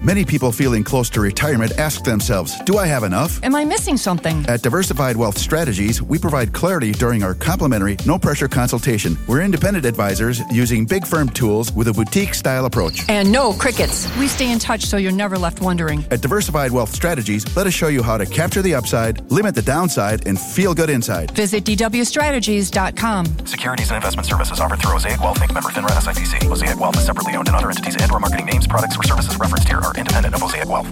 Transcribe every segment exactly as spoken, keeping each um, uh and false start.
Many people feeling close to retirement ask themselves, do I have enough? Am I missing something? At Diversified Wealth Strategies, we provide clarity during our complimentary, no-pressure consultation. We're independent advisors using big firm tools with a boutique-style approach. And no crickets. We stay in touch so you're never left wondering. At Diversified Wealth Strategies, let us show you how to capture the upside, limit the downside, and feel good inside. Visit d w strategies dot com. Securities and investment services offered through Mosaic Wealth Incorporated. Member FINRA S I P C. Mosaic Wealth is separately owned, and other entities and/or marketing names, products, or services referenced here are independent of Mosaic Wealth.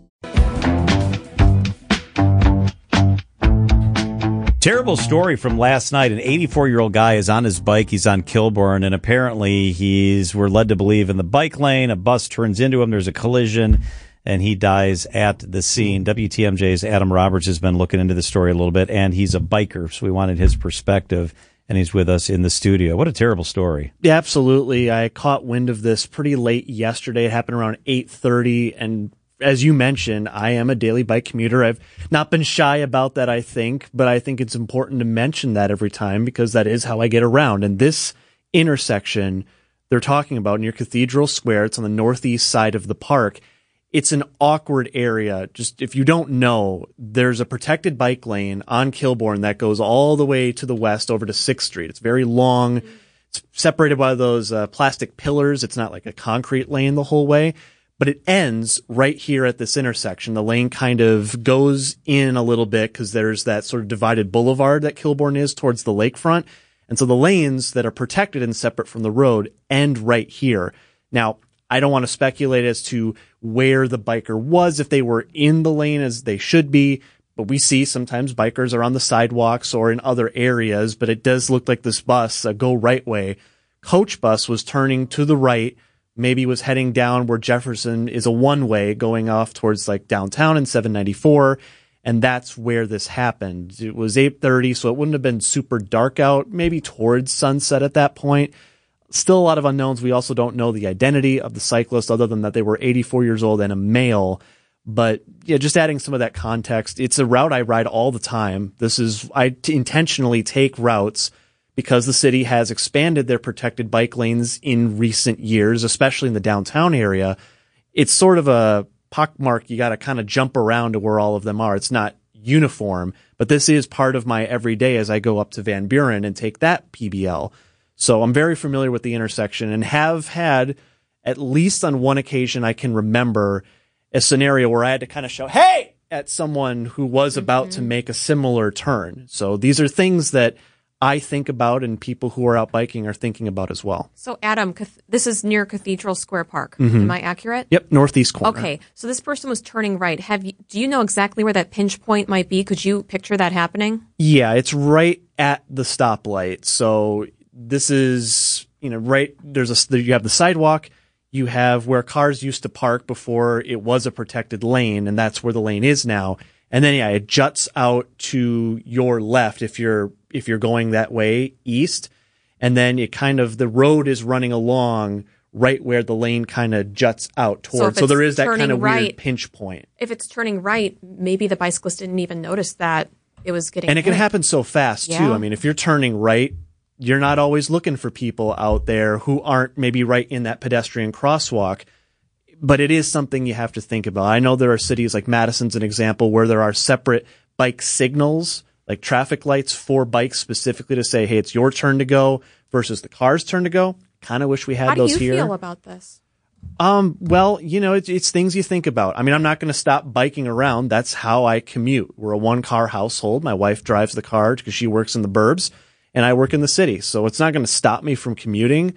Terrible story from last night. An eighty-four-year-old guy is on his bike. He's on Kilbourne, and apparently he's, we're led to believe, in the bike lane. A bus turns into him. There's a collision, and he dies at the scene. W T M J's Adam Roberts has been looking into the story a little bit, and he's a biker, so we wanted his perspective, and he's with us in the studio. What a terrible story. Yeah, absolutely. I caught wind of this pretty late yesterday. It happened around eight thirty, and as you mentioned, I am a daily bike commuter. I've not been shy about that, I think, but I think it's important to mention that every time because that is how I get around. And this intersection they're talking about near Cathedral Square, it's on the northeast side of the park. It's an awkward area. Just if you don't know, there's a protected bike lane on Kilbourne that goes all the way to the west over to sixth street. It's very long. It's separated by those uh, plastic pillars. It's not like a concrete lane the whole way. But it ends right here at this intersection. The lane kind of goes in a little bit because there's that sort of divided boulevard that Kilbourne is towards the lakefront. And so the lanes that are protected and separate from the road end right here. Now, I don't want to speculate as to where the biker was, if they were in the lane as they should be. But we see sometimes bikers are on the sidewalks or in other areas. But it does look like this bus, a go right way coach bus, was turning to the right. Maybe was heading down where Jefferson is a one-way going off towards like downtown in seven ninety-four. And that's where this happened. It was eight thirty, so it wouldn't have been super dark out, maybe towards sunset at that point. Still a lot of unknowns. We also don't know the identity of the cyclist other than that they were eighty-four years old and a male. But yeah, just adding some of that context. It's a route I ride all the time. This is, I t- intentionally take routes because the city has expanded their protected bike lanes in recent years, especially in the downtown area. It's sort of a pockmark. You got to kind of jump around to where all of them are. It's not uniform, but this is part of my everyday as I go up to Van Buren and take that P B L. So I'm very familiar with the intersection and have had, at least on one occasion I can remember, a scenario where I had to kind of shout, hey, at someone who was mm-hmm. about to make a similar turn. So these are things that I think about and people who are out biking are thinking about as well. So, Adam, this is near Cathedral Square Park. Mm-hmm. Am I accurate? Yep, northeast corner. Okay, so this person was turning right. Have you, do you know exactly where that pinch point might be? Could you picture that happening? Yeah, it's right at the stoplight. So this is, you know, right, there's a, you have the sidewalk, you have where cars used to park before it was a protected lane, and that's where the lane is now. And then, yeah, it juts out to your left if you're if you're going that way east. And then it kind of, the road is running along right where the lane kind of juts out towards. So, so there is that kind of right, weird pinch point. If it's turning right, maybe the bicyclist didn't even notice that it was getting And it hit. can happen so fast, yeah. too. I mean, if you're turning right, you're not always looking for people out there who aren't maybe right in that pedestrian crosswalk. But it is something you have to think about. I know there are cities like Madison's an example where there are separate bike signals, like traffic lights for bikes specifically to say, hey, it's your turn to go versus the car's turn to go. Kind of wish we had How those here. How do you here. feel about this? Um, well, you know, it's, it's things you think about. I mean, I'm not going to stop biking around. That's how I commute. We're a one car household. My wife drives the car because she works in the burbs and I work in the city. So it's not going to stop me from commuting,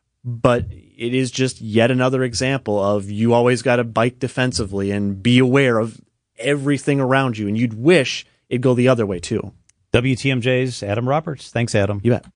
but it is just yet another example of you always got to bike defensively and be aware of everything around you. And you'd wish it'd go the other way too. W T M J's Adam Roberts. Thanks, Adam. You bet.